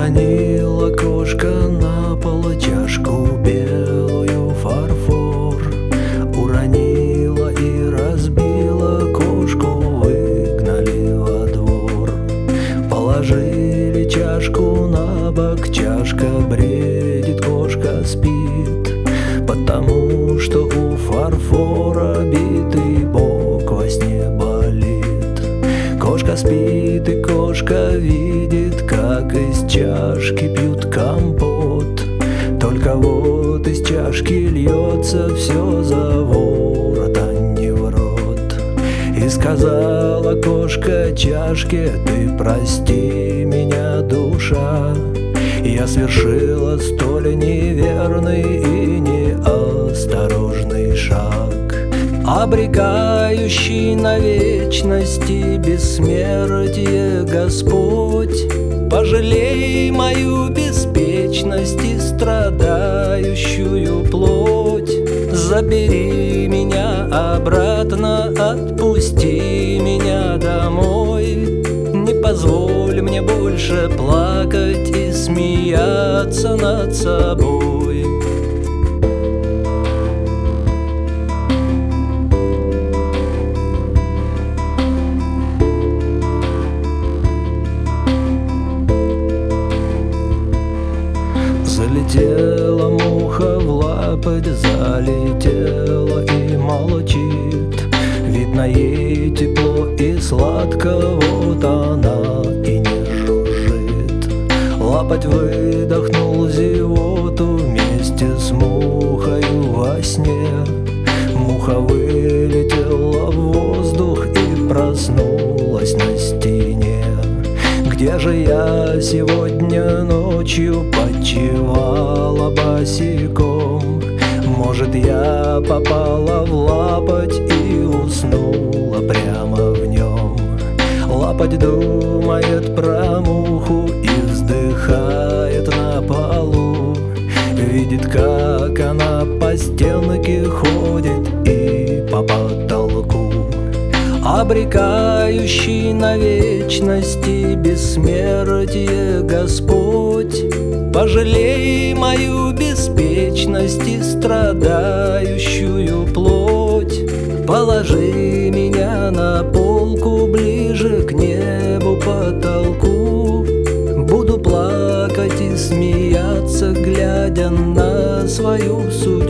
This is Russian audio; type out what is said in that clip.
Уронила кошка на пол чашку белую фарфор. Уронила и разбила, кошку выгнали во двор. Положили чашку на бок, чашка бредит, кошка спит, потому что у фарфора битый бок во сне болит. Кошка спит, и кошка видит, как из чашки пьют компот. Только вот из чашки льется все за ворот, а не в рот. И сказала кошка чашке: ты прости меня, душа, я совершила столь неверный и неосторожный шаг, обрекающий на вечности бессмертие Господь. Пожалей мою беспечность и страдающую плоть. Забери меня обратно, отпусти меня домой. Не позволь мне больше плакать и смеяться над собой. Залетела муха в лапоть, залетела и молчит. Видно, ей тепло и сладко, вот она и не жужжит. Лапоть выдохнул зевоту вместе с мухою во сне. Муха вылетела в воздух и проснулась на стене. Где же я сегодня ночью почивала босиком? Может, я попала в лапоть и уснула прямо в нем. Лапоть думает про муху и вздыхает на полу. Видит, как она по стенке ходит и по потолку, обрекающий на вечности бессмертие Господь. Пожалей мою беспечность и страдающую плоть. Положи меня на полку ближе к небу, потолку. Буду плакать и смеяться, глядя на свою судьбу.